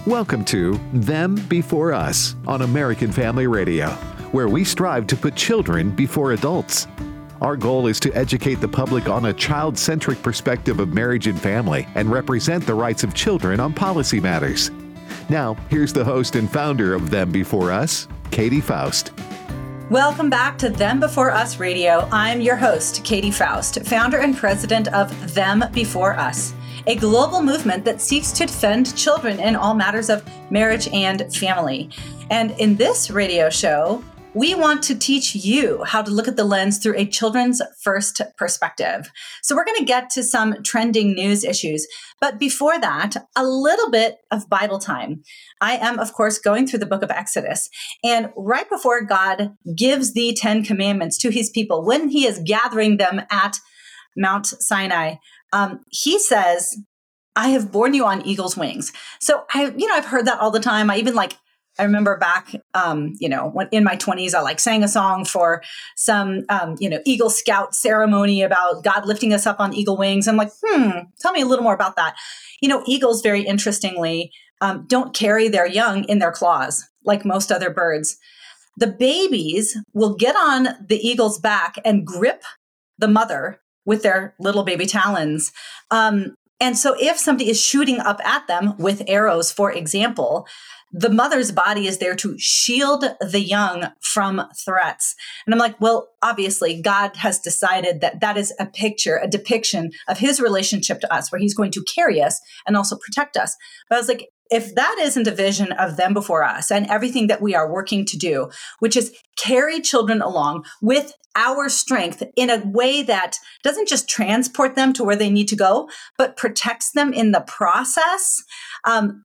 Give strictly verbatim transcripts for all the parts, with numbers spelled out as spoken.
Welcome to Them Before Us on American Family Radio, where we strive to put children before adults. Our goal is to educate the public on a child-centric perspective of marriage and family and represent the rights of children on policy matters. Now, here's the host and founder of Them Before Us, Katie Faust. Welcome back to Them Before Us Radio. I'm your host, Katie Faust, founder and president of Them Before Us, a global movement that seeks to defend children in all matters of marriage and family. And in this radio show, we want to teach you how to look at the lens through a children's first perspective. So we're going to get to some trending news issues. But before that, a little bit of Bible time. I am, of course, going through the book of Exodus. And right before God gives the Ten Commandments to his people, when he is gathering them at Mount Sinai, um, he says, I have borne you on eagle's wings. So I, you know, I've heard that all the time. I even like I remember back, um, you know, when in my twenties, I like sang a song for some, um, you know, Eagle Scout ceremony about God lifting us up on eagle wings. I'm like, hmm, tell me a little more about that. You know, eagles, very interestingly, um, don't carry their young in their claws like most other birds. The babies will get on the eagle's back and grip the mother with their little baby talons. Um, and so if somebody is shooting up at them with arrows, for example, the mother's body is there to shield the young from threats. And I'm like, well, obviously, God has decided that that is a picture, a depiction of his relationship to us, where he's going to carry us and also protect us. But I was like, if that isn't a vision of them before us and everything that we are working to do, which is carry children along with our strength in a way that doesn't just transport them to where they need to go, but protects them in the process, um,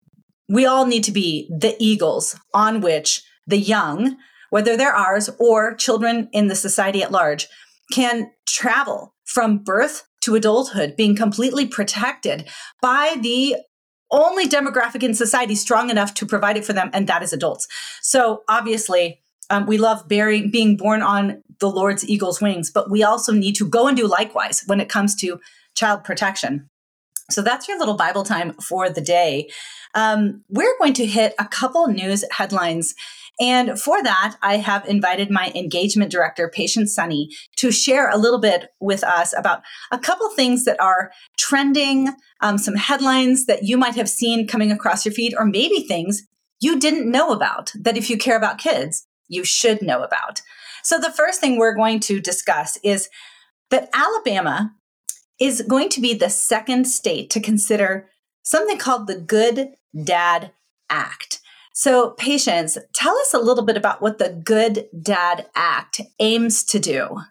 we all need to be the eagles on which the young, whether they're ours or children in the society at large, can travel from birth to adulthood, being completely protected by the only demographic in society strong enough to provide it for them, and that is adults. So obviously, um, we love bearing, being born on the Lord's eagle's wings, but we also need to go and do likewise when it comes to child protection. So that's your little Bible time for the day. Um, we're going to hit a couple news headlines. And for that, I have invited my engagement director, Patience Sunny, to share a little bit with us about a couple things that are trending, um, some headlines that you might have seen coming across your feed, or maybe things you didn't know about that if you care about kids, you should know about. So the first thing we're going to discuss is that Alabama is going to be the second state to consider something called the Good Dad Act. So, Patience, tell us a little bit about what the Good Dad Act aims to do.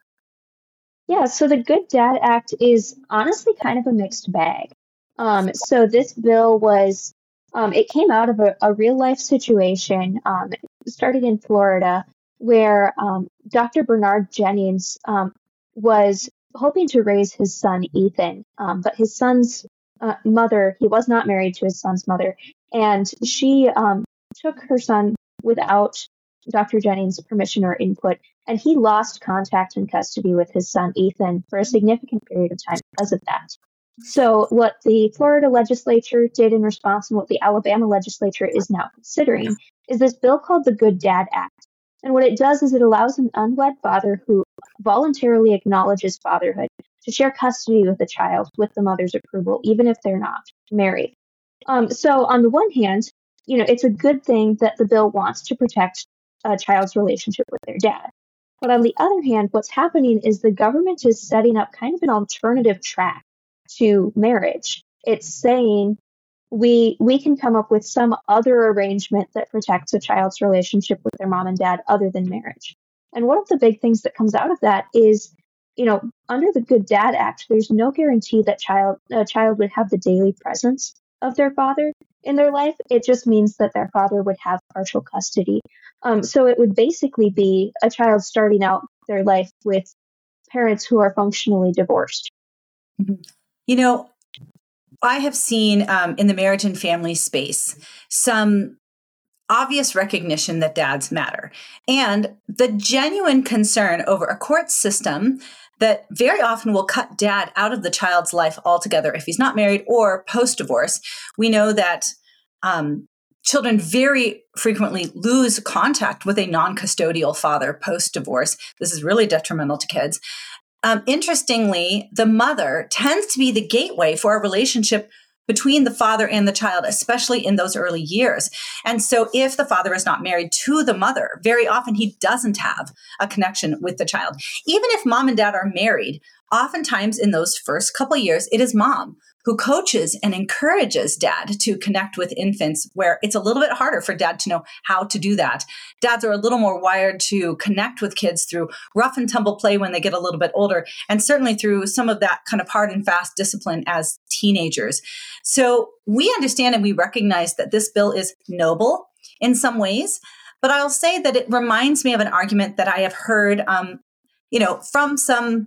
Yeah, so the Good Dad Act is honestly kind of a mixed bag. Um, so this bill was, um, it came out of a, a real life situation, um, started in Florida, where um, Doctor Bernard Jennings um, was hoping to raise his son, Ethan, um, but his son's uh, mother, he was not married to his son's mother, and she um, took her son without Doctor Jennings' permission or input, and he lost contact and custody with his son, Ethan, for a significant period of time because of that. So what the Florida legislature did in response, and what the Alabama legislature is now considering, is this bill called the Good Dad Act. And what it does is it allows an unwed father who voluntarily acknowledges fatherhood to share custody with the child with the mother's approval, even if they're not married. Um, so on the one hand, you know, it's a good thing that the bill wants to protect a child's relationship with their dad. But on the other hand, what's happening is the government is setting up kind of an alternative track to marriage. It's saying we we can come up with some other arrangement that protects a child's relationship with their mom and dad other than marriage. And one of the big things that comes out of that is, you know, under the Good Dad Act, there's no guarantee that child a child would have the daily presence of their father in their life. It just means that their father would have partial custody. Um, so it would basically be a child starting out their life with parents who are functionally divorced. You know, I have seen um, in the marriage and family space some obvious recognition that dads matter, and the genuine concern over a court system that very often will cut dad out of the child's life altogether if he's not married or post-divorce. We know that um, children very frequently lose contact with a non-custodial father post-divorce. This is really detrimental to kids. Um, interestingly, the mother tends to be the gateway for a relationship between the father and the child, especially in those early years. And so if the father is not married to the mother, very often he doesn't have a connection with the child. Even if mom and dad are married, oftentimes in those first couple of years, it is mom who coaches and encourages dad to connect with infants, where it's a little bit harder for dad to know how to do that. Dads are a little more wired to connect with kids through rough and tumble play when they get a little bit older, and certainly through some of that kind of hard and fast discipline as teenagers. So we understand and we recognize that this bill is noble in some ways, but I'll say that it reminds me of an argument that I have heard, um, you know, from some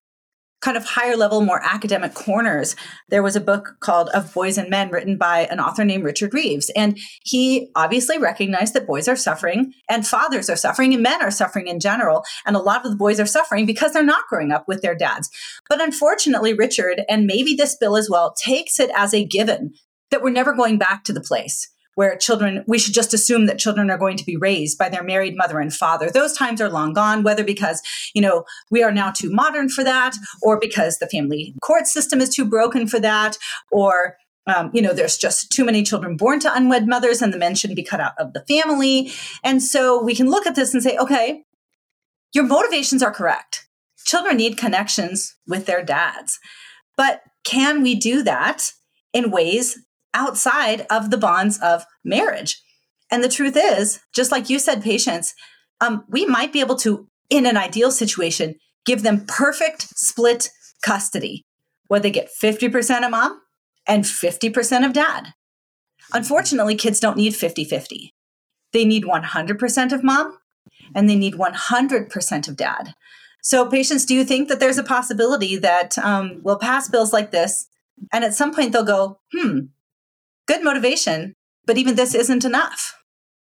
kind of higher level, more academic corners. There was a book called Of Boys and Men written by an author named Richard Reeves. And he obviously recognized that boys are suffering and fathers are suffering and men are suffering in general. And a lot of the boys are suffering because they're not growing up with their dads. But unfortunately, Richard, and maybe this bill as well, takes it as a given that we're never going back to the place where children, we should just assume that children are going to be raised by their married mother and father. Those times are long gone, whether because, you know, we are now too modern for that, or because the family court system is too broken for that, or, um, you know, there's just too many children born to unwed mothers and the men shouldn't be cut out of the family. And so we can look at this and say, okay, your motivations are correct. Children need connections with their dads. But can we do that in ways outside of the bonds of marriage? And the truth is, just like you said, Patience, um, we might be able to, in an ideal situation, give them perfect split custody, where they get fifty percent of mom and fifty percent of dad. Unfortunately, kids don't need fifty-fifty. They need one hundred percent of mom and they need one hundred percent of dad. So, Patience, do you think that there's a possibility that um, we'll pass bills like this, and at some point they'll go, hmm, good motivation, but even this isn't enough?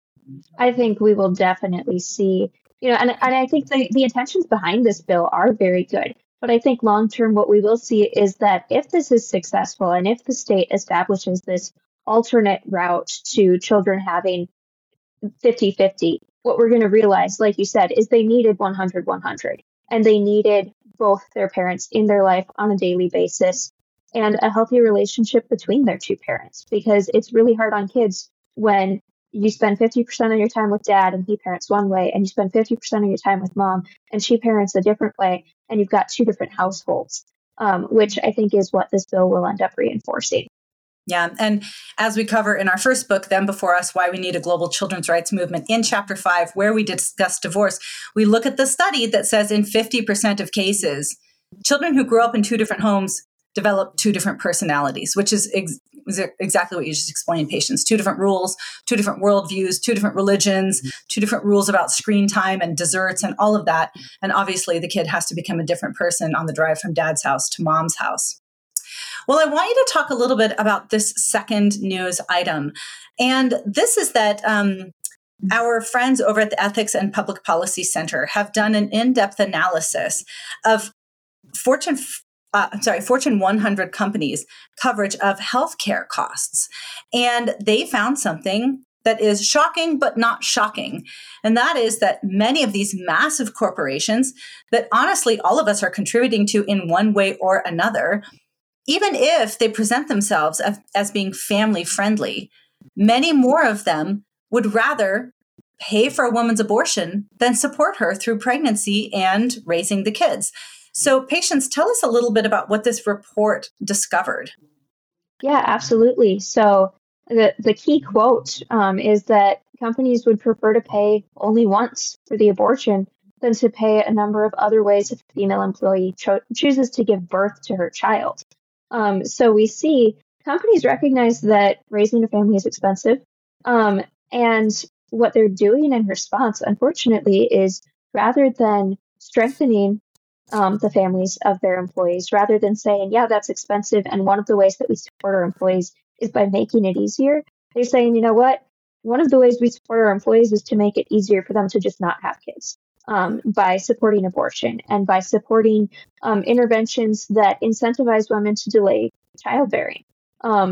I think we will definitely see, you know, and, and I think the, the intentions behind this bill are very good. But I think long term, what we will see is that if this is successful and if the state establishes this alternate route to children having fifty-fifty, what we're going to realize, like you said, is they needed one hundred one hundred, and they needed both their parents in their life on a daily basis and a healthy relationship between their two parents, because it's really hard on kids when you spend fifty percent of your time with dad and he parents one way, and you spend fifty percent of your time with mom and she parents a different way, and you've got two different households, um, which I think is what this bill will end up reinforcing. Yeah. And as we cover in our first book, Them Before Us, Why We Need a Global Children's Rights Movement, in chapter five, where we discuss divorce, we look at the study that says in fifty percent of cases, children who grew up in two different homes develop two different personalities, which is ex- exactly what you just explained, Patience. Two different rules, two different worldviews, two different religions, two different rules about screen time and desserts and all of that. And obviously the kid has to become a different person on the drive from dad's house to mom's house. Well, I want you to talk a little bit about this second news item. And this is that um, our friends over at the Ethics and Public Policy Center have done an in-depth analysis of Fortune Uh, I'm sorry, Fortune one hundred companies' coverage of healthcare costs. And they found something that is shocking, but not shocking. And that is that many of these massive corporations that honestly all of us are contributing to in one way or another, even if they present themselves as, as being family friendly, many more of them would rather pay for a woman's abortion than support her through pregnancy and raising the kids. So, Patience, tell us a little bit about what this report discovered. Yeah, absolutely. So the, the key quote um, is that companies would prefer to pay only once for the abortion than to pay a number of other ways if a female employee cho- chooses to give birth to her child. Um, so we see companies recognize that raising a family is expensive. Um, and what they're doing in response, unfortunately, is rather than strengthening Um, the families of their employees, rather than saying, yeah, that's expensive, and one of the ways that we support our employees is by making it easier, they're saying, you know what, one of the ways we support our employees is to make it easier for them to just not have kids, um, by supporting abortion and by supporting um, interventions that incentivize women to delay childbearing. Um,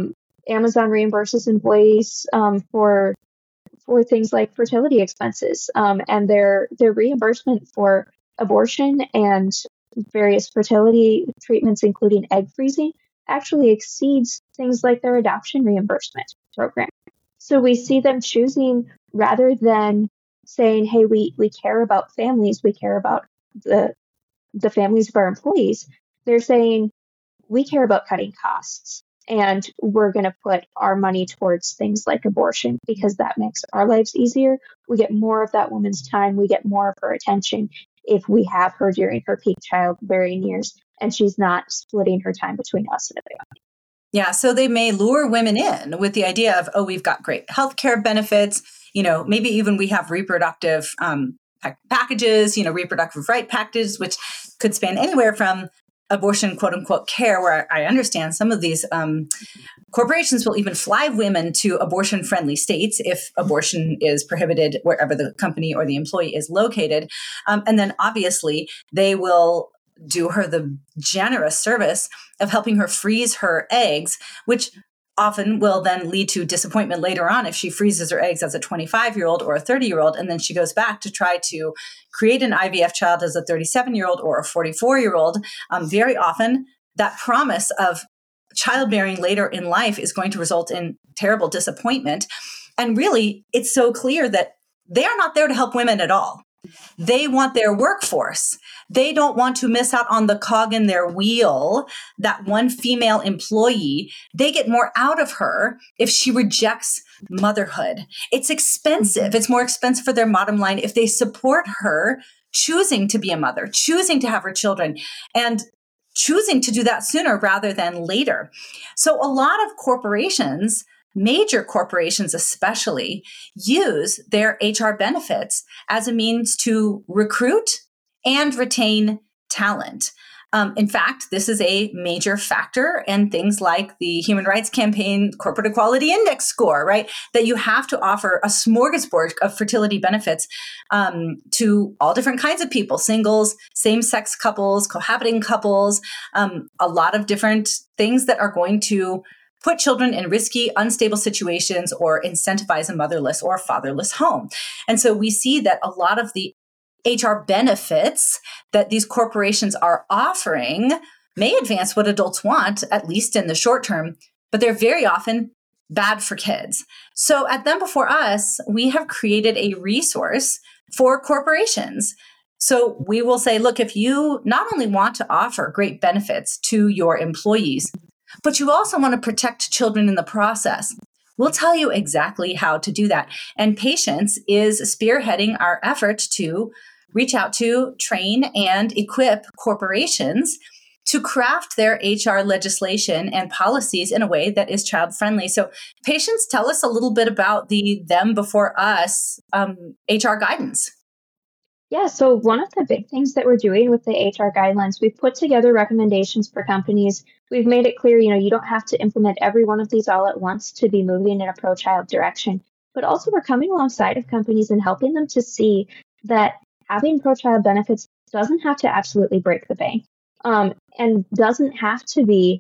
Amazon reimburses employees um, for for things like fertility expenses, um, and their their reimbursement for abortion and various fertility treatments, including egg freezing, actually exceeds things like their adoption reimbursement program. So we see them choosing, rather than saying, hey, we, we care about families, we care about the the families of our employees, they're saying, we care about cutting costs. And we're going to put our money towards things like abortion because that makes our lives easier. We get more of that woman's time. We get more of her attention if we have her during her peak childbearing years and she's not splitting her time between us and a family. Yeah, so they may lure women in with the idea of, oh, we've got great healthcare benefits. You know, maybe even we have reproductive um, packages, you know, reproductive right packages, which could span anywhere from abortion, quote unquote, care, where I understand some of these um, corporations will even fly women to abortion friendly states if abortion is prohibited wherever the company or the employee is located. Um, and then obviously they will do her the generous service of helping her freeze her eggs, which often will then lead to disappointment later on if she freezes her eggs as a twenty-five-year-old or a thirty-year-old, and then she goes back to try to create an I V F child as a thirty-seven-year-old or a forty-four-year-old. Um, very often, that promise of childbearing later in life is going to result in terrible disappointment. And really, it's so clear that they are not there to help women at all. They want their workforce. They don't want to miss out on the cog in their wheel, that one female employee. They get more out of her if she rejects motherhood. It's expensive. It's more expensive for their bottom line if they support her choosing to be a mother, choosing to have her children, and choosing to do that sooner rather than later. So a lot of corporations, major corporations especially, use their H R benefits as a means to recruit and retain talent. Um, in fact, this is a major factor in things like the Human Rights Campaign Corporate Equality Index score, right? That you have to offer a smorgasbord of fertility benefits um, to all different kinds of people, singles, same-sex couples, cohabiting couples, um, a lot of different things that are going to put children in risky, unstable situations or incentivize a motherless or fatherless home. And so we see that a lot of the H R benefits that these corporations are offering may advance what adults want, at least in the short term, but they're very often bad for kids. So at Them Before Us, we have created a resource for corporations. So we will say, look, if you not only want to offer great benefits to your employees, but you also want to protect children in the process, we'll tell you exactly how to do that. And Patience is spearheading our effort to reach out to, train, and equip corporations to craft their H R legislation and policies in a way that is child-friendly. So Patience, tell us a little bit about the Them Before Us um, H R guidance. Yeah, so one of the big things that we're doing with the H R guidelines, we've put together recommendations for companies. We've made it clear, you know, you don't have to implement every one of these all at once to be moving in a pro-child direction. But also we're coming alongside of companies and helping them to see that having pro-child benefits doesn't have to absolutely break the bank, um, and doesn't have to be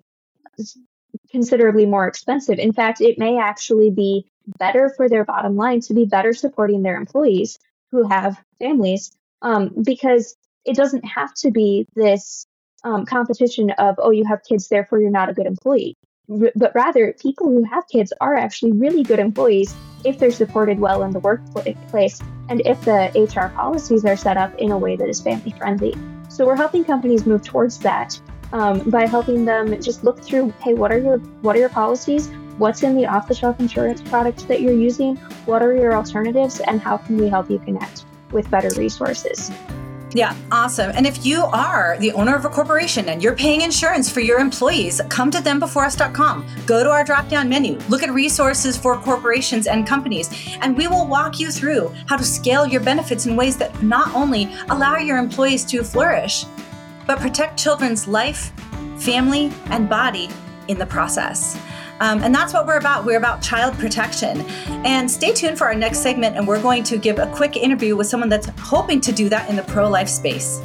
considerably more expensive. In fact, it may actually be better for their bottom line to be better supporting their employees who have families, um, because it doesn't have to be this um, competition of, oh, you have kids, therefore you're not a good employee. R- but rather, people who have kids are actually really good employees if they're supported well in the workplace and if the H R policies are set up in a way that is family friendly. So we're helping companies move towards that um, by helping them just look through, hey, what are your what are your policies? What's in the off-the-shelf insurance product that you're using? What are your alternatives? And how can we help you connect with better resources? Yeah, awesome. And if you are the owner of a corporation and you're paying insurance for your employees, come to them before us dot com. Go to our drop-down menu, look at resources for corporations and companies, and we will walk you through how to scale your benefits in ways that not only allow your employees to flourish, but protect children's life, family, and body in the process. Um, and that's what we're about. We're about child protection. And stay tuned for our next segment, and we're going to give a quick interview with someone that's hoping to do that in the pro-life space.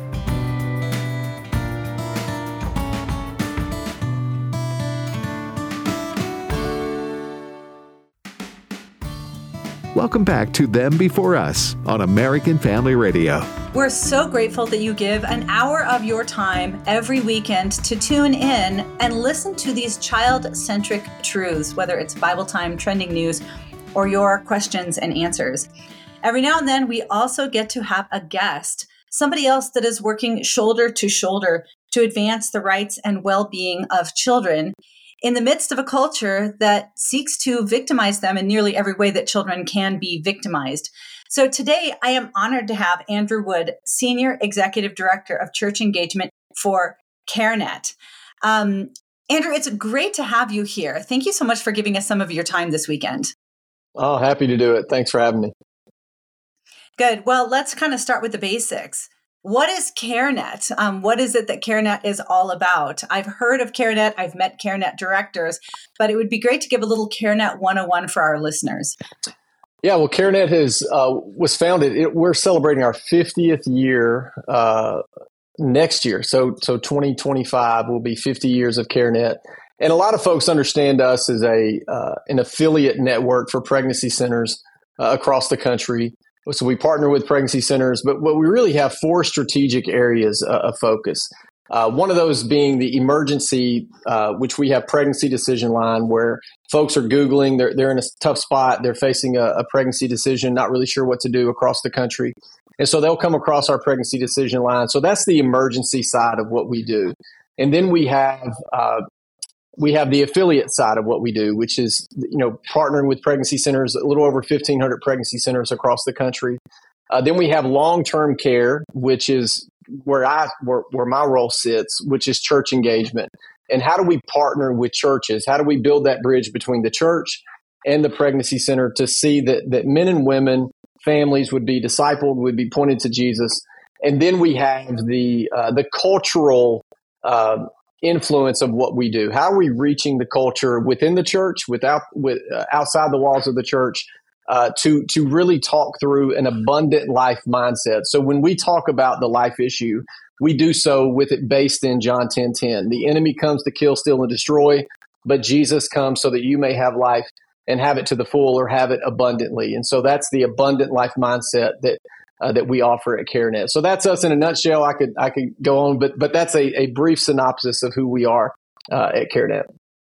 Welcome back to Them Before Us on American Family Radio. We're so grateful that you give an hour of your time every weekend to tune in and listen to these child-centric truths, whether it's Bible time, trending news, or your questions and answers. Every now and then, we also get to have a guest, somebody else that is working shoulder to shoulder to advance the rights and well-being of children in the midst of a culture that seeks to victimize them in nearly every way that children can be victimized. So today, I am honored to have Andrew Wood, Senior Executive Director of Church Engagement for CareNet. Um, Andrew, it's great to have you here. Thank you so much for giving us some of your time this weekend. Oh, happy to do it. Thanks for having me. Good. Well, let's kind of start with the basics. What is CareNet? Um, what is it that CareNet is all about? I've heard of CareNet. I've met CareNet directors, but it would be great to give a little CareNet one oh one for our listeners. Yeah, well, CareNet has uh, was founded. It, we're celebrating our fiftieth year uh, next year. So, so twenty twenty-five will be fifty years of CareNet. And a lot of folks understand us as a uh, an affiliate network for pregnancy centers uh, across the country. So we partner with pregnancy centers, but what we really have four strategic areas uh, of focus. Uh, one of those being the emergency, uh, which we have Pregnancy Decision Line, where folks are Googling, they're, they're in a tough spot, they're facing a, a pregnancy decision, not really sure what to do across the country. And so they'll come across our Pregnancy Decision Line. So that's the emergency side of what we do. And then we have uh, we have the affiliate side of what we do, which is, you know, partnering with pregnancy centers, a little over fifteen hundred pregnancy centers across the country. Uh, then we have long-term care, which is where I where, where my role sits, which is church engagement. And how do we partner with churches? How do we build that bridge between the church and the pregnancy center to see that that men and women, families would be discipled, would be pointed to Jesus? And then we have the uh, the cultural uh, influence of what we do. How are we reaching the culture within the church, without with uh, outside the walls of the church, uh, to to really talk through an abundant life mindset? So when we talk about the life issue, we do so with it based in John ten ten. The enemy comes to kill, steal, and destroy, but Jesus comes so that you may have life and have it to the full, or have it abundantly. And so that's the abundant life mindset that Uh, that we offer at CareNet. So that's us in a nutshell. I could I could go on, but but that's a, a brief synopsis of who we are uh, at CareNet.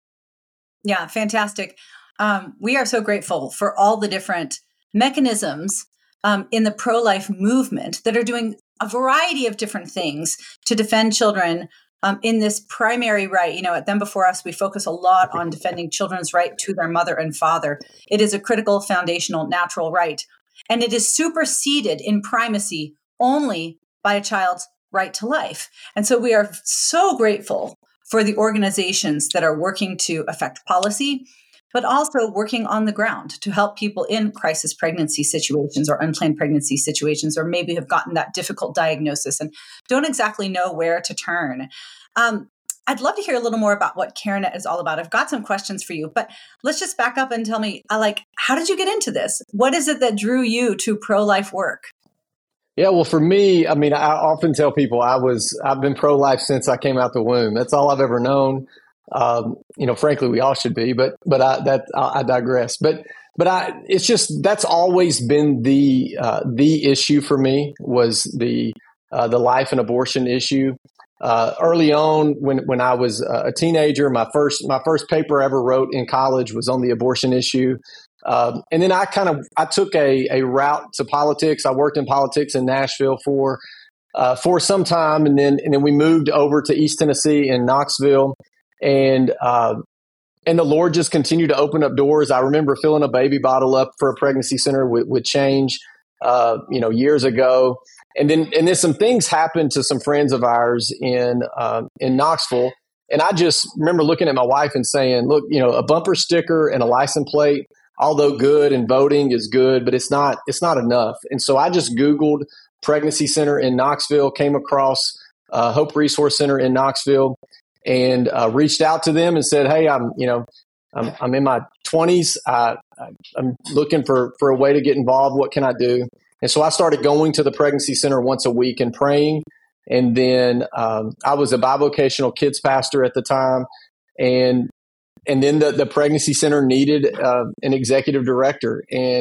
Yeah, fantastic. Um, we are so grateful for all the different mechanisms um, in the pro-life movement that are doing a variety of different things to defend children um, in this primary right. You know, at Them Before Us, we focus a lot on defending children's right to their mother and father. It is a critical, foundational, natural right. And it is superseded in primacy only by a child's right to life. And so we are so grateful for the organizations that are working to affect policy, but also working on the ground to help people in crisis pregnancy situations or unplanned pregnancy situations, or maybe have gotten that difficult diagnosis and don't exactly know where to turn. Um, I'd love to hear a little more about what CareNet is all about. I've got some questions for you, but let's just back up and tell me, I like, how did you get into this? What is it that drew you to pro-life work? Yeah, well, for me, I mean, I often tell people I was, I've been pro-life since I came out the womb. That's all I've ever known. Um, you know, frankly, we all should be, but, but I, that, I, I digress. But, but I, it's just, that's always been the, uh, the issue for me, was the, uh, the life and abortion issue. Uh, early on, when, when I was a teenager, my first my first paper I ever wrote in college was on the abortion issue. Um, and then I kind of I took a, a route to politics. I worked in politics in Nashville for uh, for some time, and then and then we moved over to East Tennessee in Knoxville, and uh, and the Lord just continued to open up doors. I remember filling a baby bottle up for a pregnancy center with, with change, uh, you know, years ago. And then, and then some things happened to some friends of ours in uh, in Knoxville, and I just remember looking at my wife and saying, "Look, you know, a bumper sticker and a license plate, although good, and voting is good, but it's not it's not enough." And so I just Googled pregnancy center in Knoxville, came across uh, Hope Resource Center in Knoxville, and uh, reached out to them and said, "Hey, I'm you know, I'm, I'm in my twenties. I, I'm looking for for a way to get involved. What can I do?" And so I started going to the pregnancy center once a week and praying. And then um, I was a bivocational kids pastor at the time. And and then the, the pregnancy center needed uh, an executive director. And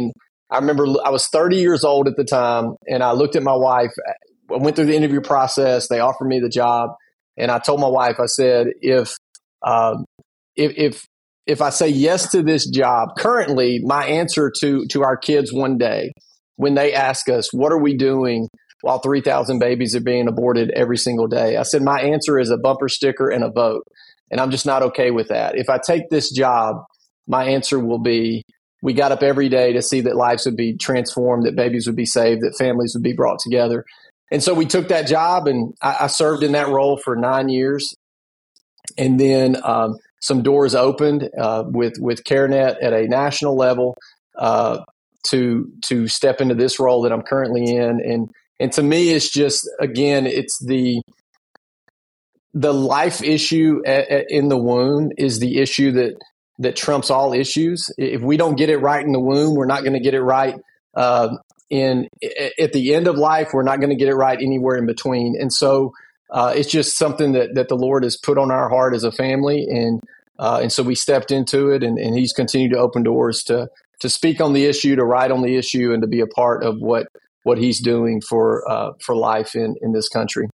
I remember I was thirty years old at the time, and I looked at my wife. I went through the interview process. They offered me the job, and I told my wife, I said, if um, if if if I say yes to this job, currently my answer to to our kids one day when they ask us, what are we doing while three thousand babies are being aborted every single day? I said, my answer is a bumper sticker and a vote. And I'm just not okay with that. If I take this job, my answer will be, we got up every day to see that lives would be transformed, that babies would be saved, that families would be brought together. And so we took that job, and I, I served in that role for nine years. And then um, some doors opened uh, with with CareNet at a national level uh, to to step into this role that I'm currently in. And and to me, it's just, again, it's the the life issue a, a, in the womb is the issue that that trumps all issues. If we don't get it right in the womb, we're not going to get it right uh, in at the end of life. We're not going to get it right anywhere in between. And so uh, it's just something that, that the Lord has put on our heart as a family. And uh, and so we stepped into it, and, and he's continued to open doors to to speak on the issue, to write on the issue, and to be a part of what what he's doing for uh, for life in, in this country.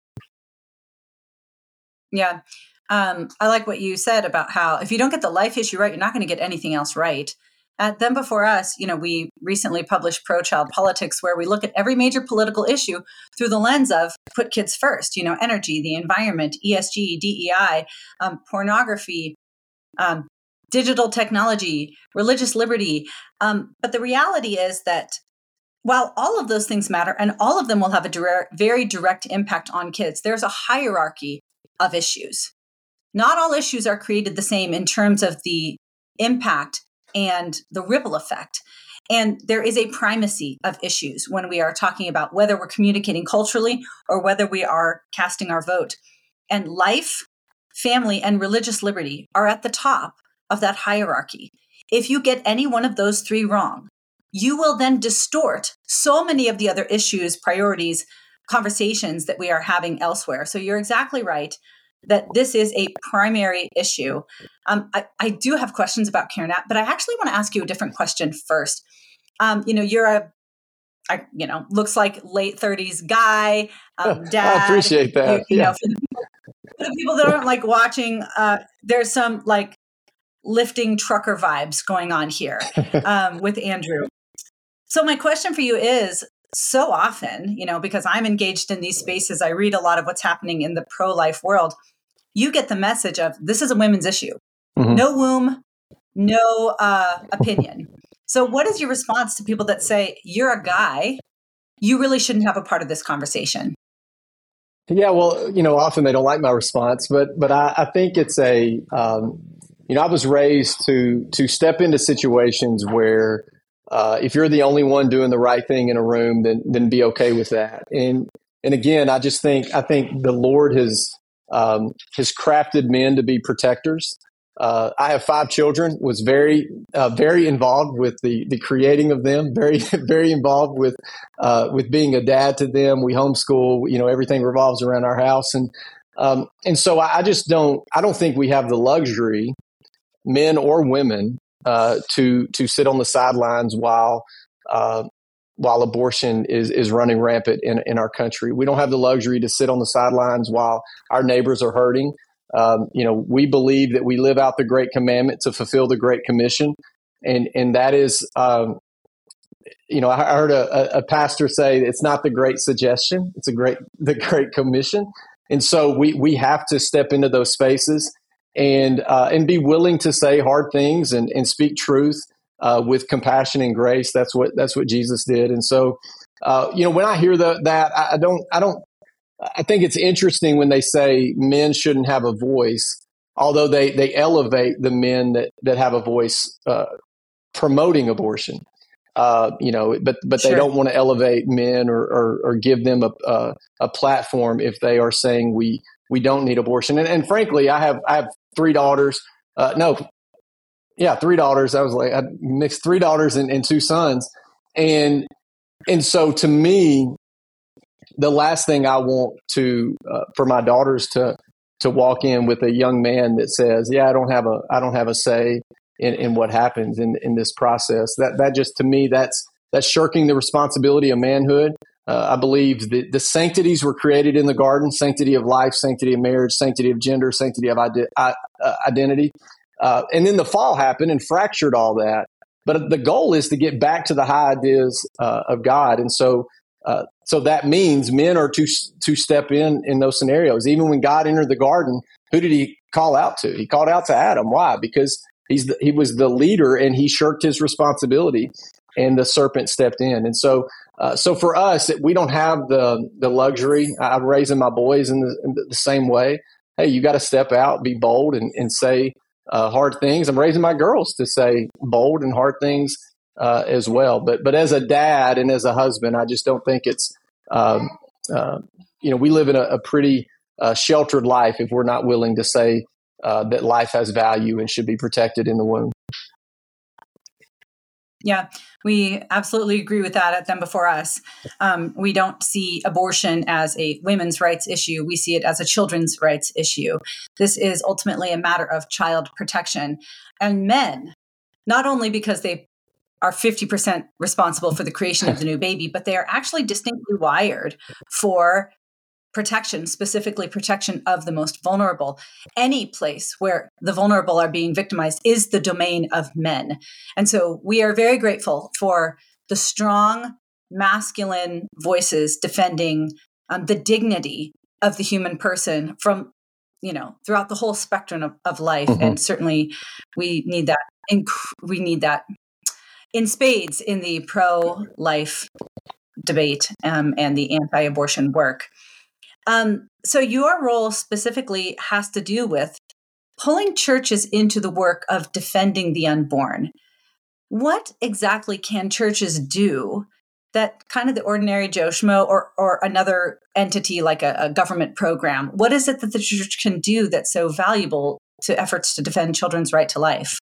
Yeah. Um, I like what you said about how if you don't get the life issue right, you're not going to get anything else right. At Them Before Us, you know, we recently published Pro-Child Politics, where we look at every major political issue through the lens of put kids first, you know, energy, the environment, E S G, D E I, um, pornography, um, digital technology, religious liberty. Um, but the reality is that while all of those things matter and all of them will have a direct, very direct impact on kids, there's a hierarchy of issues. Not all issues are created the same in terms of the impact and the ripple effect. And there is a primacy of issues when we are talking about whether we're communicating culturally or whether we are casting our vote. And life, family, and religious liberty are at the top of that hierarchy. If you get any one of those three wrong, you will then distort so many of the other issues, priorities, conversations that we are having elsewhere. So you're exactly right that this is a primary issue. Um, I, I do have questions about CareNet, but I actually want to ask you a different question first. Um, you know, you're a, I, you know, looks like late thirties guy, um, dad. I appreciate that. You, you yeah. know, for the, people, for the people that aren't like watching, uh, there's some like lifting trucker vibes going on here um, with Andrew. So my question for you is, so often, you know, because I'm engaged in these spaces, I read a lot of what's happening in the pro-life world. You get the message of this is a women's issue. Mm-hmm. No womb, no uh, opinion. So what is your response to people that say, you're a guy, you really shouldn't have a part of this conversation? Yeah, well, you know, often they don't like my response, but but I, I think it's a, um, you know, I was raised to to step into situations where uh, if you're the only one doing the right thing in a room, then then be okay with that. And and again, I just think I think the Lord has um, has crafted men to be protectors. Uh, I have five children, was very, uh, very involved with the, the creating of them, very, very involved with, uh, with being a dad to them. We homeschool, you know, everything revolves around our house. And, um, and so I, I just don't, I don't think we have the luxury, men or women, uh, to, to sit on the sidelines while, uh, while abortion is, is running rampant in, in our country. We don't have the luxury to sit on the sidelines while our neighbors are hurting. Um, you know, we believe that we live out the Great Commandment to fulfill the Great Commission. And and that is, um, you know, I heard a, a pastor say it's not the Great Suggestion, it's a great the Great Commission. And so we we have to step into those spaces and uh, and be willing to say hard things and, and speak truth uh, with compassion and grace. That's what that's what Jesus did. And so, uh, you know, when I hear the, that, I, I don't I don't. I think it's interesting when they say men shouldn't have a voice, although they, they elevate the men that, that have a voice uh, promoting abortion. Uh, you know, but but sure. They don't want to elevate men or, or, or give them a, a a platform if they are saying we we don't need abortion. And, and frankly, I have I have three daughters. Uh, no, yeah, three daughters. I was like I mixed three daughters and, and two sons, and and so to me, the last thing I want to uh, for my daughters to to walk in with a young man that says, "Yeah, I don't have a I don't have a say in, in what happens in, in this process. That that just, to me, that's that's shirking the responsibility of manhood. Uh, I believe that the sanctities were created in the garden: sanctity of life, sanctity of marriage, sanctity of gender, sanctity of ide- uh, identity. Uh, and then the fall happened and fractured all that. But the goal is to get back to the high ideas uh, of God. And so uh, so that means men are to, to step in in those scenarios. Even when God entered the garden, who did he call out to? He called out to Adam. Why? Because he's the, he was the leader and he shirked his responsibility, and the serpent stepped in. And so uh, so for us, we don't have the the luxury. I'm raising my boys in the, in the same way. Hey, you got to step out, be bold, and, and say uh, hard things. I'm raising my girls to say bold and hard things uh, as well. But but as a dad and as a husband, I just don't think it's, um, uh, you know, we live in a, a pretty uh, sheltered life if we're not willing to say uh, that life has value and should be protected in the womb. Yeah, we absolutely agree with that at Them Before Us. Um, we don't see abortion as a women's rights issue. We see it as a children's rights issue. This is ultimately a matter of child protection. And men, not only because they are fifty percent responsible for the creation of the new baby, but they are actually distinctly wired for protection, specifically protection of the most vulnerable. Any place where the vulnerable are being victimized is the domain of men. And so we are very grateful for the strong masculine voices defending um, the dignity of the human person from, you know, throughout the whole spectrum of, of life. Mm-hmm. And certainly we need that. Inc- we need that in spades in the pro-life debate um, and the anti-abortion work. Um, so your role specifically has to do with pulling churches into the work of defending the unborn. What exactly can churches do that kind of the ordinary Joe Schmo or or another entity like a, a government program, what is it that the church can do that's so valuable to efforts to defend children's right to life?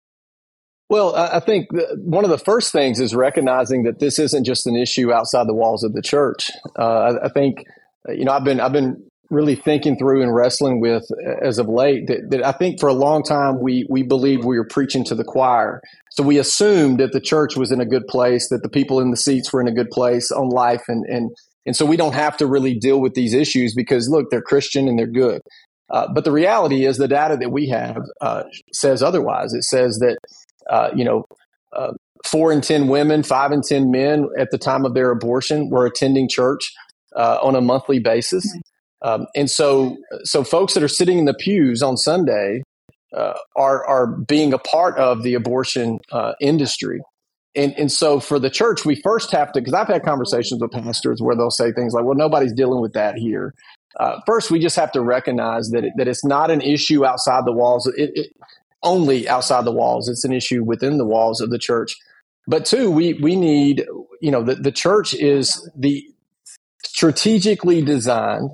Well, I think one of the first things is recognizing that this isn't just an issue outside the walls of the church. Uh, I think You know, I've been I've been really thinking through and wrestling with as of late that, that I think for a long time we we believed we were preaching to the choir. So we assumed that the church was in a good place, that the people in the seats were in a good place on life, and and and so we don't have to really deal with these issues because look, they're Christian and they're good. Uh, but the reality is the data that we have uh, says otherwise. It says that uh, you know. Uh, Four in ten women, five in ten men at the time of their abortion were attending church Uh, on a monthly basis. Um, and so so folks that are sitting in the pews on Sunday uh, are are being a part of the abortion uh, industry. And and so for the church, we first have to, because I've had conversations with pastors where they'll say things like, well, nobody's dealing with that here. Uh, first, we just have to recognize that it, that it's not an issue outside the walls, it, it, only outside the walls. It's an issue within the walls of the church. But two, we we need, you know, the, the church is the strategically designed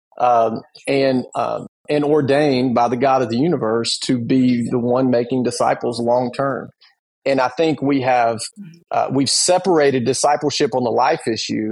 um, and um, and ordained by the God of the universe to be the one making disciples long term. And I think we have uh, we've separated discipleship on the life issue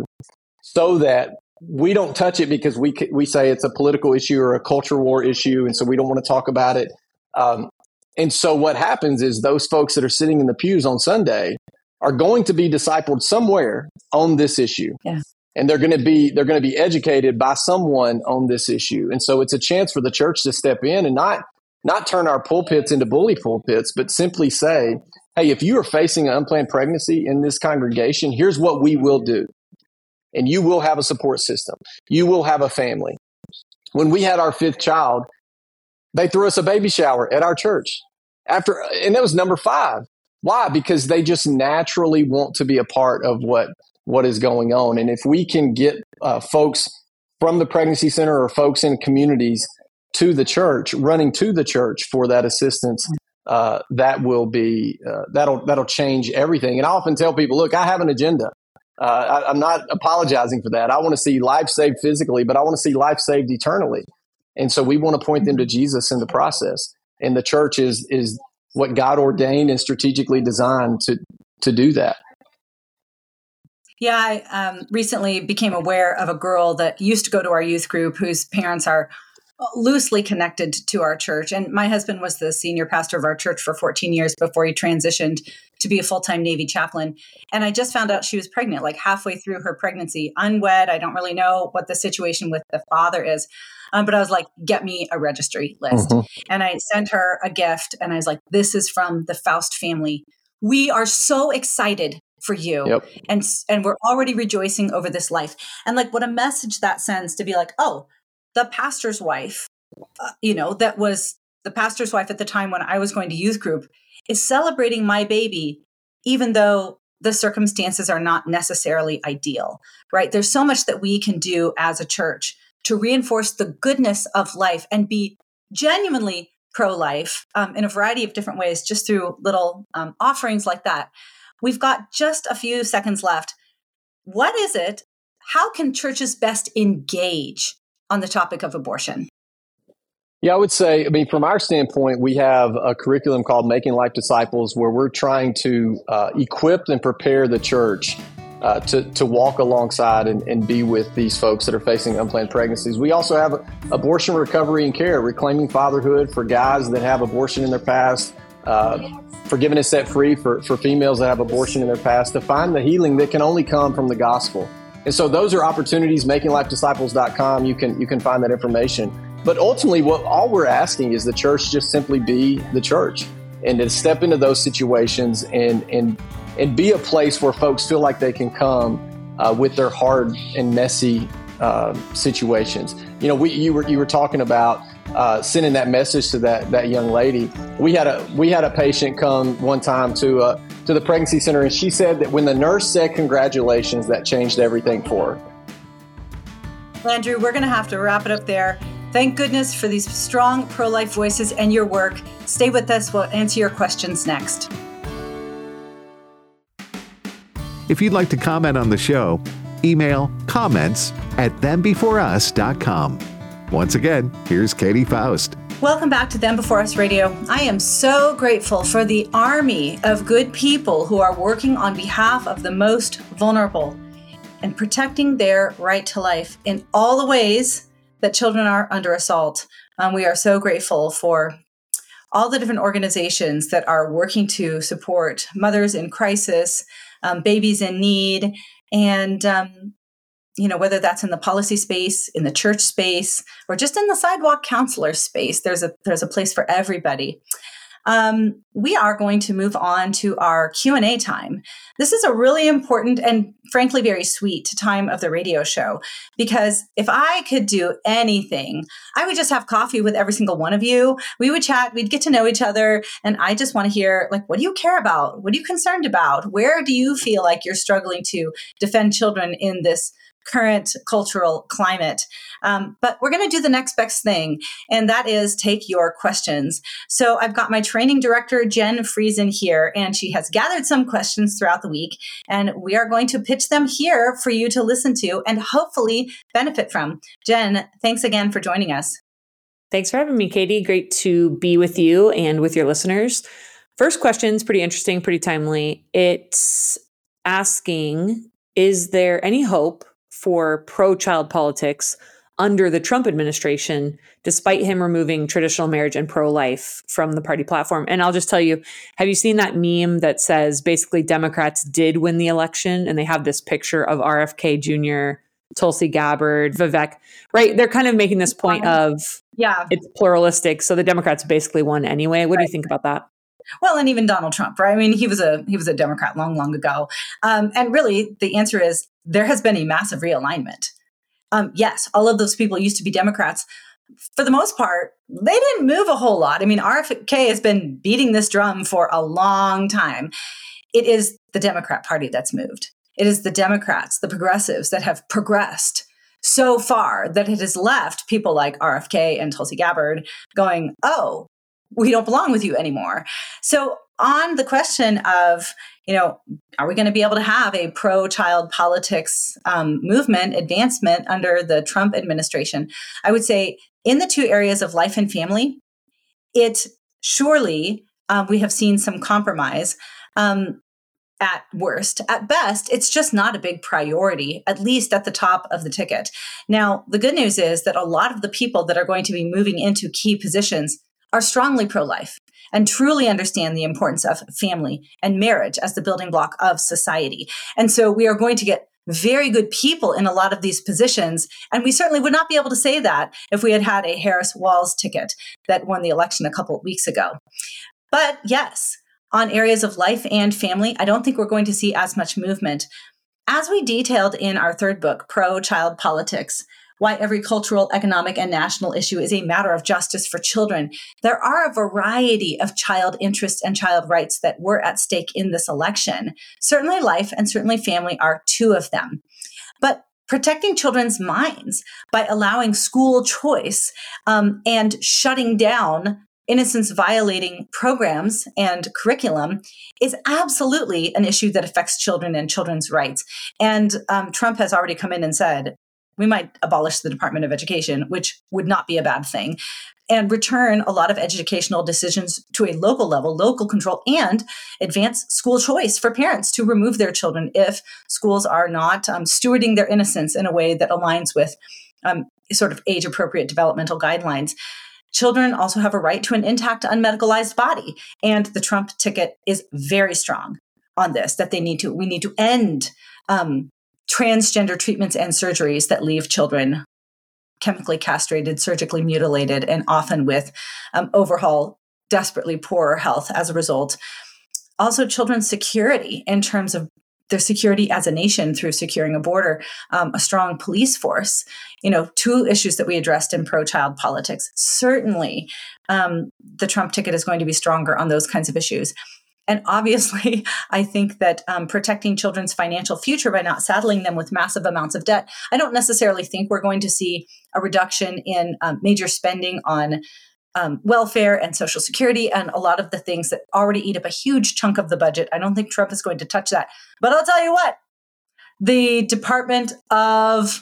so that we don't touch it because we we say it's a political issue or a culture war issue, and so we don't want to talk about it. Um, and so what happens is those folks that are sitting in the pews on Sunday are going to be discipled somewhere on this issue. Yeah. And they're going to be they're going to be educated by someone on this issue. And so it's a chance for the church to step in and not not turn our pulpits into bully pulpits, but simply say, hey, if you are facing an unplanned pregnancy in this congregation, here's what we will do. And you will have a support system. You will have a family. When we had our fifth child, they threw us a baby shower at our church. After, and that was number five. Why? Because they just naturally want to be a part of what what is going on. And if we can get uh, folks from the pregnancy center or folks in communities to the church, running to the church for that assistance, uh, that will be, uh, that'll, that'll change everything. And I often tell people, look, I have an agenda. Uh, I, I'm not apologizing for that. I want to see life saved physically, but I want to see life saved eternally. And so we want to point them to Jesus in the process. And the church is, is what God ordained and strategically designed to, to do that. Yeah, I um, recently became aware of a girl that used to go to our youth group whose parents are loosely connected to our church. And my husband was the senior pastor of our church for fourteen years before he transitioned to be a full-time Navy chaplain. And I just found out she was pregnant, like halfway through her pregnancy, unwed. I don't really know what the situation with the father is. Um, but I was like, get me a registry list. Mm-hmm. And I sent her a gift. And I was like, this is from the Faust family. We are so excited for you. Yep. And, and we're already rejoicing over this life. And like, what a message that sends to be like, oh, the pastor's wife, uh, you know, that was the pastor's wife at the time when I was going to youth group, is celebrating my baby, even though the circumstances are not necessarily ideal, right? There's so much that we can do as a church to reinforce the goodness of life and be genuinely pro-life um, in a variety of different ways, just through little um, offerings like that. We've got just a few seconds left. What is it? How can churches best engage on the topic of abortion? Yeah, I would say, I mean, from our standpoint, we have a curriculum called Making Life Disciples, where we're trying to uh, equip and prepare the church uh, to, to walk alongside and, and be with these folks that are facing unplanned pregnancies. We also have abortion recovery and care, reclaiming fatherhood for guys that have abortion in their past, uh, forgiveness and set free for, for females that have abortion in their past, to find the healing that can only come from the gospel. And so those are opportunities, making life disciples dot com. You can you can find that information. But ultimately, what all we're asking is the church just simply be the church and to step into those situations and and and be a place where folks feel like they can come uh, with their hard and messy uh, situations. You know, we you were you were talking about uh, sending that message to that that young lady. We had a we had a patient come one time to uh, to the pregnancy center, and she said that when the nurse said congratulations, that changed everything for her. Andrew, we're going to have to wrap it up there. Thank goodness for these strong pro-life voices and your work. Stay with us. We'll answer your questions next. If you'd like to comment on the show, email comments at them before us dot com. Once again, here's Katie Faust. Welcome back to Them Before Us Radio. I am so grateful for the army of good people who are working on behalf of the most vulnerable and protecting their right to life in all the ways that children are under assault. Um, we are so grateful for all the different organizations that are working to support mothers in crisis, um, babies in need, and um, you know, whether that's in the policy space, in the church space, or just in the sidewalk counselor space, there's a there's a place for everybody. Um, we are going to move on to our Q and A time. This is a really important and frankly very sweet time of the radio show, because if I could do anything, I would just have coffee with every single one of you. We would chat, we'd get to know each other, and I just want to hear, like, what do you care about? What are you concerned about? Where do you feel like you're struggling to defend children in this current cultural climate? Um, but we're going to do the next best thing, and that is take your questions. So I've got my training director, Jen Friesen, here, and she has gathered some questions throughout the week, and we are going to pitch them here for you to listen to and hopefully benefit from. Jen, thanks again for joining us. Thanks for having me, Katie. Great to be with you and with your listeners. First question is pretty interesting, pretty timely. It's asking, is there any hope for pro-child politics under the Trump administration, despite him removing traditional marriage and pro-life from the party platform? And I'll just tell you, have you seen that meme that says basically Democrats did win the election, and they have this picture of R F K Junior, Tulsi Gabbard, Vivek, right? They're kind of making this point of, yeah, it's pluralistic, so the Democrats basically won anyway. What right. do you think about that? Well, and even Donald Trump, right? I mean, he was a he was a Democrat long, long ago. Um, and really, the answer is there has been a massive realignment. Um, yes, all of those people used to be Democrats. For the most part, they didn't move a whole lot. I mean, R F K has been beating this drum for a long time. It is the Democrat Party that's moved. It is the Democrats, the progressives, that have progressed so far that it has left people like R F K and Tulsi Gabbard going, oh, we don't belong with you anymore. So on the question of, you know, are we going to be able to have a pro-child politics um, movement advancement under the Trump administration? I would say in the two areas of life and family, it surely uh, we have seen some compromise. Um, at worst. At best, it's just not a big priority, at least at the top of the ticket. Now, the good news is that a lot of the people that are going to be moving into key positions are strongly pro-life and truly understand the importance of family and marriage as the building block of society. And so we are going to get very good people in a lot of these positions. And we certainly would not be able to say that if we had had a Harris-Walz ticket that won the election a couple of weeks ago. But yes, on areas of life and family, I don't think we're going to see as much movement. As we detailed in our third book, Pro-Child Politics, Why Every Cultural, Economic, and National Issue is a Matter of Justice for Children, there are a variety of child interests and child rights that were at stake in this election. Certainly life and certainly family are two of them. But protecting children's minds by allowing school choice um, and shutting down innocence-violating programs and curriculum is absolutely an issue that affects children and children's rights. And um, Trump has already come in and said, we might abolish the Department of Education, which would not be a bad thing, and return a lot of educational decisions to a local level, local control, and advance school choice for parents to remove their children if schools are not um, stewarding their innocence in a way that aligns with um, sort of age-appropriate developmental guidelines. Children also have a right to an intact, unmedicalized body. And the Trump ticket is very strong on this, that they need to, we need to end um, transgender treatments and surgeries that leave children chemically castrated, surgically mutilated, and often with um, overhaul, desperately poorer health as a result. Also, children's security in terms of their security as a nation through securing a border, um, a strong police force, you know, two issues that we addressed in pro-child politics. Certainly, um, the Trump ticket is going to be stronger on those kinds of issues. And obviously, I think that um, protecting children's financial future by not saddling them with massive amounts of debt, I don't necessarily think we're going to see a reduction in um, major spending on Um, welfare and Social Security and a lot of the things that already eat up a huge chunk of the budget. I don't think Trump is going to touch that. But I'll tell you what, the Department of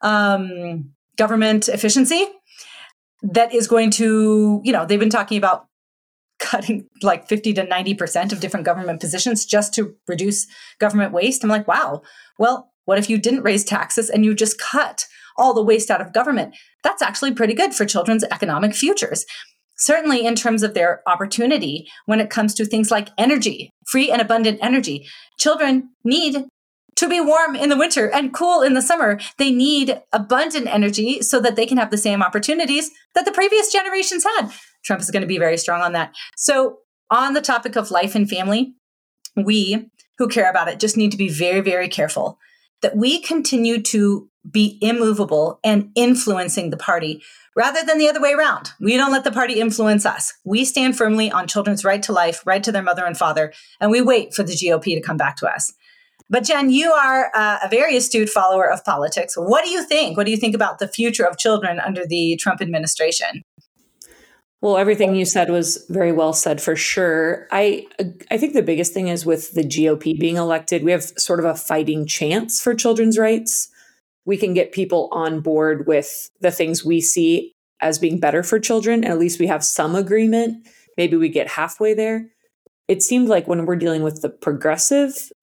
um, Government Efficiency that is going to, you know, they've been talking about cutting like fifty to ninety percent of different government positions just to reduce government waste. I'm like, wow, well, what if you didn't raise taxes and you just cut all the waste out of government? That's actually pretty good for children's economic futures. Certainly in terms of their opportunity when it comes to things like energy, free and abundant energy. Children need to be warm in the winter and cool in the summer. They need abundant energy so that they can have the same opportunities that the previous generations had. Trump is going to be very strong on that. So on the topic of life and family, we who care about it just need to be very, very careful that we continue to be immovable and influencing the party rather than the other way around. We don't let the party influence us. We stand firmly on children's right to life, right to their mother and father, and we wait for the G O P to come back to us. But Jen, you are uh, a very astute follower of politics. What do you think? What do you think about the future of children under the Trump administration? Well, everything you said was very well said for sure. I I think the biggest thing is with the G O P being elected, we have sort of a fighting chance for children's rights. We can get people on board with the things we see as being better for children. And at least we have some agreement. Maybe we get halfway there. It seemed like when we're dealing with the progressive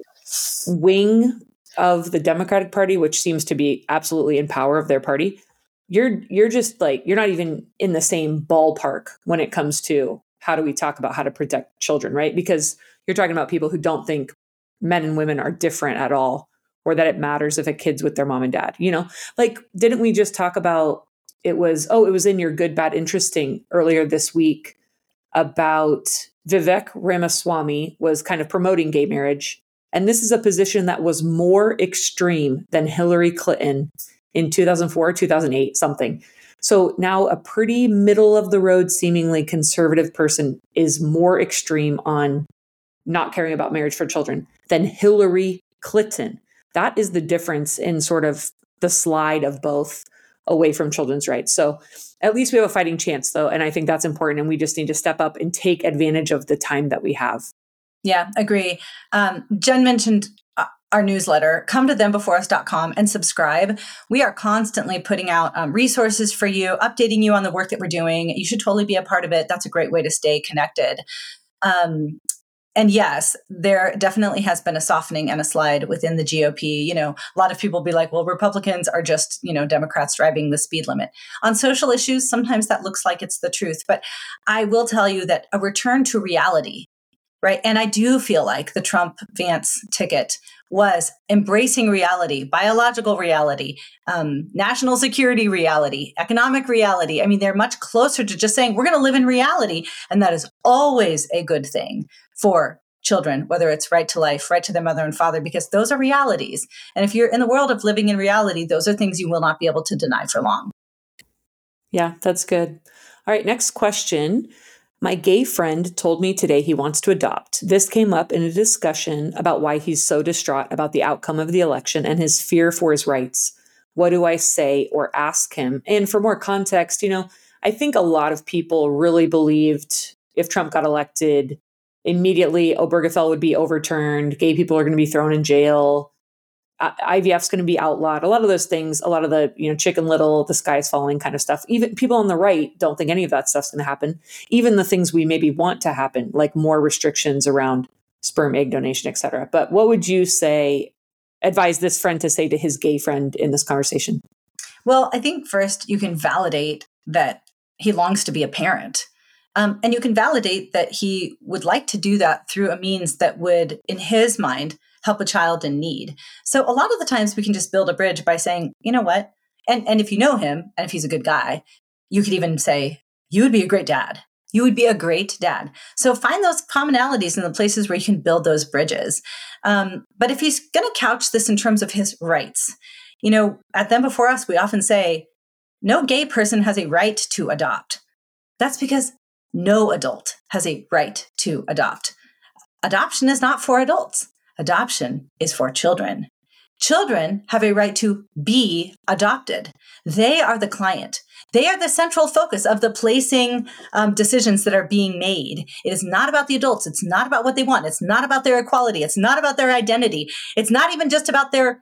wing of the Democratic Party, which seems to be absolutely in power of their party, you're you're just like, you're not even in the same ballpark when it comes to how do we talk about how to protect children, right? Because you're talking about people who don't think men and women are different at all, or that it matters if a kid's with their mom and dad, you know? Like, didn't we just talk about, it was, oh, it was in your Good, Bad, Interesting earlier this week about Vivek Ramaswamy was kind of promoting gay marriage. And this is a position that was more extreme than Hillary Clinton in two thousand four, two thousand eight, something. So now a pretty middle of the road, seemingly conservative person is more extreme on not caring about marriage for children than Hillary Clinton. That is the difference in sort of the slide of both away from children's rights. So at least we have a fighting chance, though. And I think that's important. And we just need to step up and take advantage of the time that we have. Yeah, agree. Um, Jen mentioned our newsletter. Come to them before us dot com and subscribe. We are constantly putting out um, resources for you, updating you on the work that we're doing. You should totally be a part of it. That's a great way to stay connected. Um, and yes, there definitely has been a softening and a slide within the G O P. You know, a lot of people be like, well, Republicans are just, you know, Democrats driving the speed limit. On social issues, sometimes that looks like it's the truth. But I will tell you that a return to reality, right? And I do feel like the Trump-Vance ticket was embracing reality, biological reality, um, national security reality, economic reality. I mean, they're much closer to just saying, we're going to live in reality. And that is always a good thing for children, whether it's right to life, right to their mother and father, because those are realities. And if you're in the world of living in reality, those are things you will not be able to deny for long. Yeah, that's good. All right, next question. My gay friend told me today he wants to adopt. This came up in a discussion about why he's so distraught about the outcome of the election and his fear for his rights. What do I say or ask him? And for more context, you know, I think a lot of people really believed if Trump got elected, immediately Obergefell would be overturned, gay people are going to be thrown in jail, I V F's going to be outlawed, a lot of those things, a lot of the, you know, Chicken Little, the sky is falling kind of stuff. Even people on the right don't think any of that stuff's going to happen. Even the things we maybe want to happen, like more restrictions around sperm, egg donation, et cetera. But what would you say, advise this friend to say to his gay friend in this conversation? Well, I think first you can validate that he longs to be a parent. Um, and you can validate that he would like to do that through a means that would, in his mind, help a child in need. So a lot of the times we can just build a bridge by saying, you know what? And, and if you know him, and if he's a good guy, you could even say, you would be a great dad. You would be a great dad. So find those commonalities in the places where you can build those bridges. Um, but if he's going to couch this in terms of his rights, you know, at Them Before Us, we often say, no gay person has a right to adopt. That's because no adult has a right to adopt. Adoption is not for adults. Adoption is for children. Children have a right to be adopted. They are the client. They are the central focus of the placing um, decisions that are being made. It is not about the adults. It's not about what they want. It's not about their equality. It's not about their identity. It's not even just about their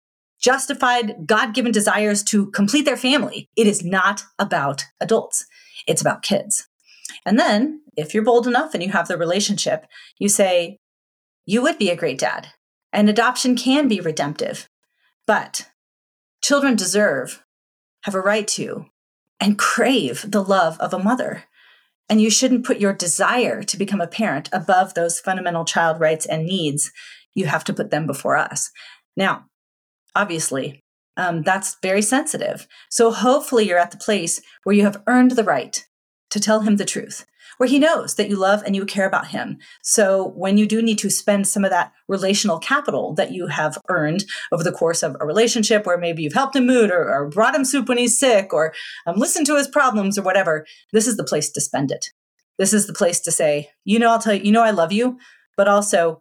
justified God-given desires to complete their family. It is not about adults. It's about kids. And then if you're bold enough and you have the relationship, you say, you would be a great dad, and adoption can be redemptive, but children deserve, have a right to, and crave the love of a mother. And you shouldn't put your desire to become a parent above those fundamental child rights and needs. You have to put them before us. Now, obviously, um, that's very sensitive. So hopefully you're at the place where you have earned the right to tell him the truth, where he knows that you love and you care about him. So when you do need to spend some of that relational capital that you have earned over the course of a relationship, where maybe you've helped him move or, or brought him soup when he's sick or um, listened to his problems or whatever, this is the place to spend it. This is the place to say, you know, I'll tell you, you know, I love you, but also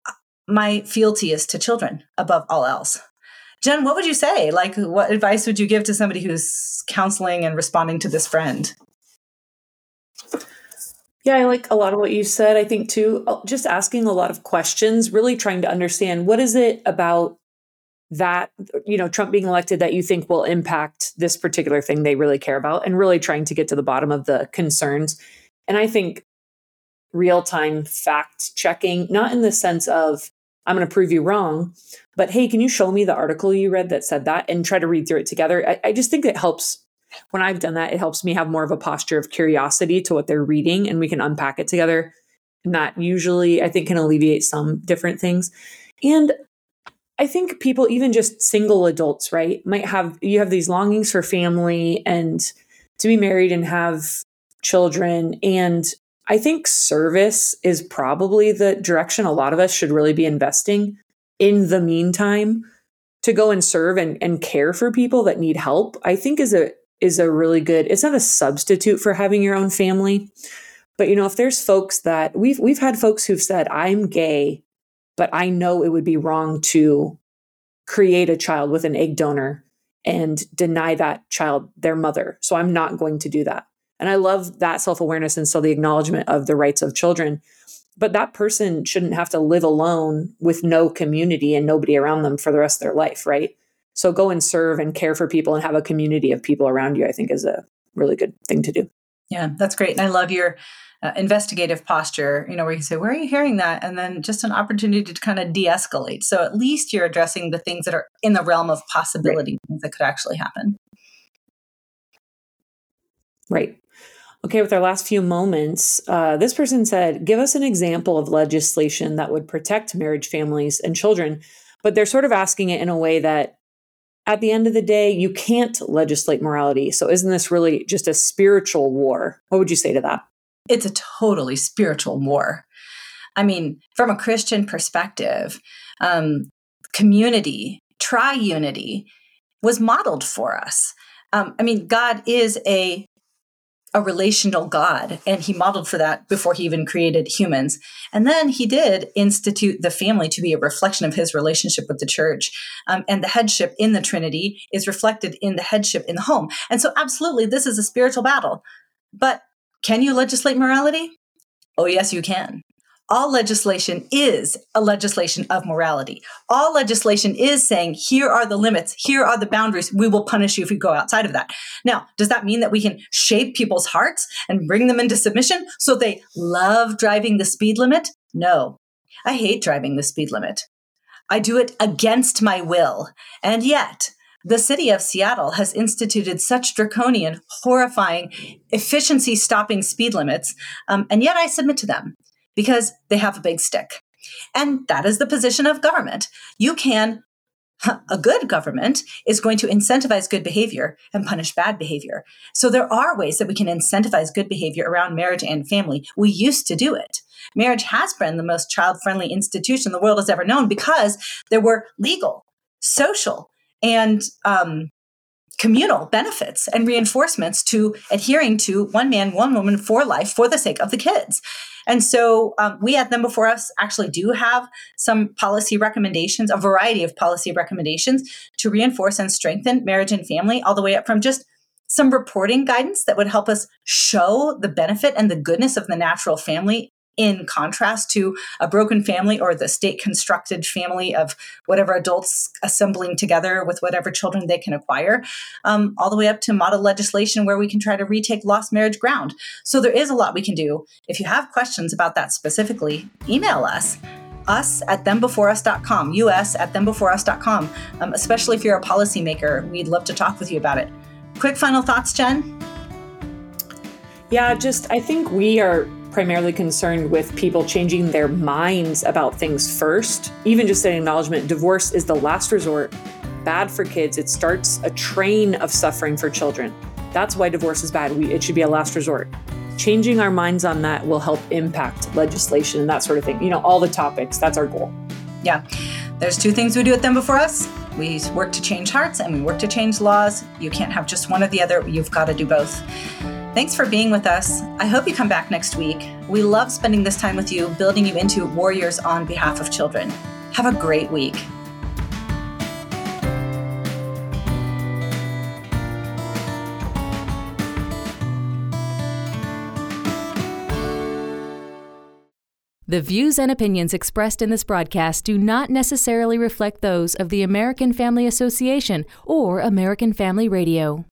my fealty is to children above all else. Jen, what would you say? Like, what advice would you give to somebody who's counseling and responding to this friend? Yeah, I like a lot of what you said. I think too, just asking a lot of questions, really trying to understand what is it about that, you know, Trump being elected that you think will impact this particular thing they really care about, and really trying to get to the bottom of the concerns. And I think real-time fact checking, not in the sense of, I'm going to prove you wrong, but hey, can you show me the article you read that said that, and try to read through it together? I, I just think it helps. When I've done that, it helps me have more of a posture of curiosity to what they're reading, and we can unpack it together. And that usually, I think, can alleviate some different things. And I think people, even just single adults, right, might have, you have these longings for family and to be married and have children. And I think service is probably the direction a lot of us should really be investing in the meantime. To go and serve and, and care for people that need help, I think is a is a really good, it's not a substitute for having your own family. But, you know, if there's folks that we've, we've had folks who've said, I'm gay, but I know it would be wrong to create a child with an egg donor and deny that child their mother. So I'm not going to do that. And I love that self-awareness and so the acknowledgement of the rights of children. But that person shouldn't have to live alone with no community and nobody around them for the rest of their life, right? So go and serve and care for people and have a community of people around you, I think is a really good thing to do. Yeah, that's great. And I love your uh, investigative posture, you know, where you say, where are you hearing that? And then just an opportunity to kind of de-escalate. So at least you're addressing the things that are in the realm of possibility, right. Things that could actually happen. Right. Okay, with our last few moments, uh, this person said, give us an example of legislation that would protect marriage, families, and children. But they're sort of asking it in a way that at the end of the day, you can't legislate morality. So isn't this really just a spiritual war? What would you say to that? It's a totally spiritual war. I mean, from a Christian perspective, um, community, triunity was modeled for us. Um, I mean, God is a a relational God, and he modeled for that before he even created humans. And then he did institute the family to be a reflection of his relationship with the church. Um, and the headship in the Trinity is reflected in the headship in the home. And so absolutely, this is a spiritual battle. But can you legislate morality? Oh, yes, you can. All legislation is a legislation of morality. All legislation is saying, here are the limits, here are the boundaries. We will punish you if you go outside of that. Now, does that mean that we can shape people's hearts and bring them into submission so they love driving the speed limit? No, I hate driving the speed limit. I do it against my will. And yet, the city of Seattle has instituted such draconian, horrifying, efficiency-stopping speed limits, um, and yet I submit to them. Because they have a big stick. And that is the position of government. You can, a good government is going to incentivize good behavior and punish bad behavior. So there are ways that we can incentivize good behavior around marriage and family. We used to do it. Marriage has been the most child-friendly institution the world has ever known because there were legal, social, and um, communal benefits and reinforcements to adhering to one man, one woman for life for the sake of the kids. And so um, we at Them Before Us actually do have some policy recommendations, a variety of policy recommendations to reinforce and strengthen marriage and family, all the way up from just some reporting guidance that would help us show the benefit and the goodness of the natural family in contrast to a broken family or the state-constructed family of whatever adults assembling together with whatever children they can acquire, um, all the way up to model legislation where we can try to retake lost marriage ground. So there is a lot we can do. If you have questions about that specifically, email us. us at them before us dot com, us at them before us dot com, um, especially if you're a policymaker. We'd love to talk with you about it. Quick final thoughts, Jen? Yeah, just I think we are primarily concerned with people changing their minds about things first. Even just an acknowledgement, divorce is the last resort, bad for kids. It starts a train of suffering for children. That's why divorce is bad. We, it should be a last resort. Changing our minds on that will help impact legislation and that sort of thing. You know, all the topics, that's our goal. Yeah. There's two things we do at Them Before Us. We work to change hearts and we work to change laws. You can't have just one or the other. You've got to do both. Thanks for being with us. I hope you come back next week. We love spending this time with you, building you into warriors on behalf of children. Have a great week. The views and opinions expressed in this broadcast do not necessarily reflect those of the American Family Association or American Family Radio.